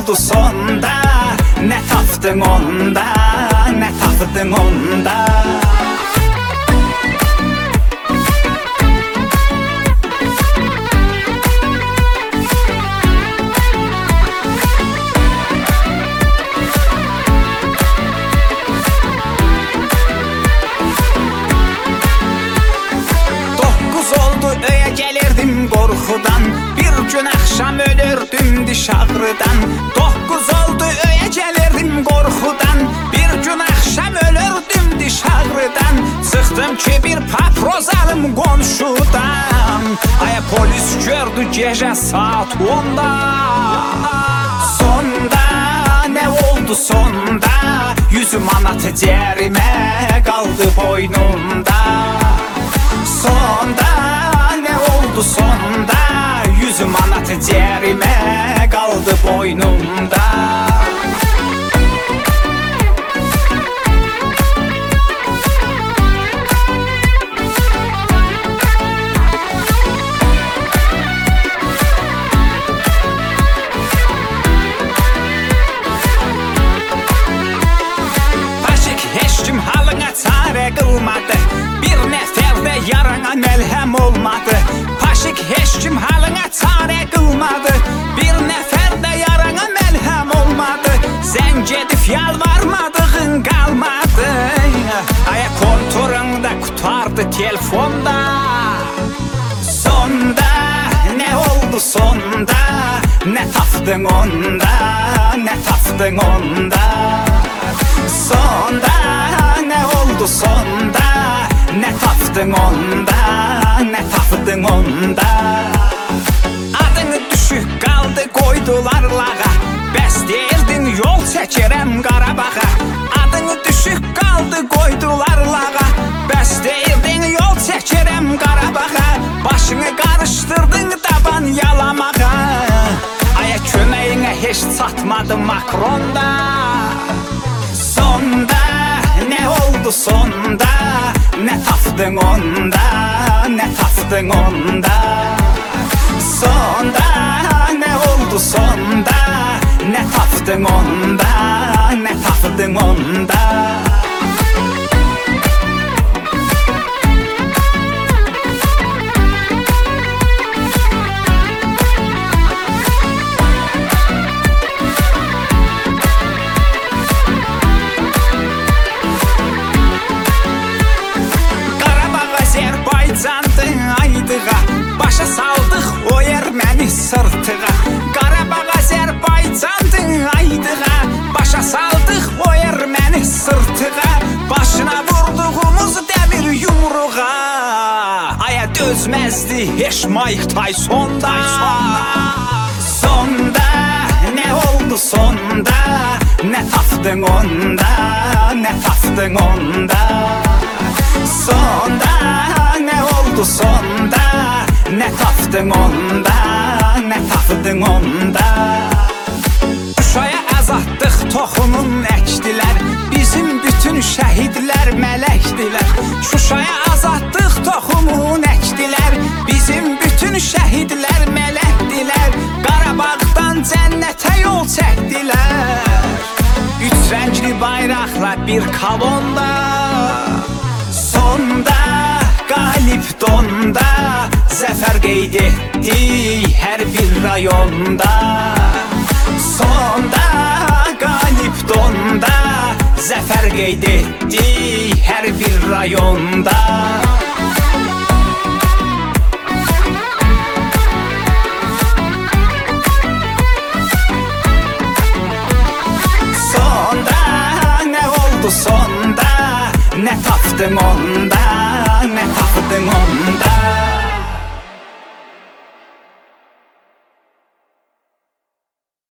oldu sonda? Ne tapdın onda, ne tapdın onda? Gelirdim korkudan, bir gün akşam ölürdüm diş ağrıdan. 9 oldu öye gelirdim korkudan, bir gün akşam ölürdüm diş ağrıdan. Çıktım ki bir paproz alım komşudan, aya polis gördü gece saat 10'da. Sonda ne oldu sonda? 100 manat cerime kaldı boynumda. Sonda sonda 100 manat cerime kaldı boynumda. Paşik heç kim halına çare kılmadı, bir nefer de yarana melhem olmadı. Paşik heç kim halına çare kılmadı, bir nefer de yarana melhem olmadı. Zəng edip yalvarmadığın kalmadı, aya konturunda kutardı telefonda. Sonda ne oldu sonda? Ne tapdın onda, ne tapdın onda? Sonda ne oldu sonda? Ne tapdın onda, ne tapdın onda? Adını düşük kaldı koydular lağa, bəs deyirdin yol çəkirəm Qarabağa. Adını düşük kaldı koydular lağa, bəs deyirdin yol çəkirəm Qarabağa. Başını karıştırdın taban yalamağa, aya köməyinə heç çatmadı Makronda. Sonda ne oldu sonda? Ne tapdın onda, ne tapdın onda? Sonda ne oldu sonda? Ne tapdın onda, ne tapdın onda? Başa saldıq o erməni sırtığa. Qarabağ Azərbaycandır aydığa, başa saldıq o erməni sırtığa. Başına vurduğumuz demir yumruğa, aya dözməzdi heç Mike Tyson'da. Sonda ne oldu sonda? Ne tapdın onda, ne tapdın onda? Sonda ne oldu sonda? Ne tapdın onda, ne tapdın onda? Şuşaya azadlıq toxumun əkdilər, bizim bütün şəhidlər mələkdilər. Şuşaya azadlıq toxumun əkdilər, bizim bütün şəhidlər mələkdilər. Qarabağdan cənnətə yol çəkdilər, 3 rəngli bayraqla bir kolonda. Sonda qalib donda zəfər qeyd etdik hər bir rayonda. Sonda qalib donda zəfər qeyd etdik hər bir rayonda. Sonda ne oldu sonda? Ne tapdın onda, ne tapdın onda?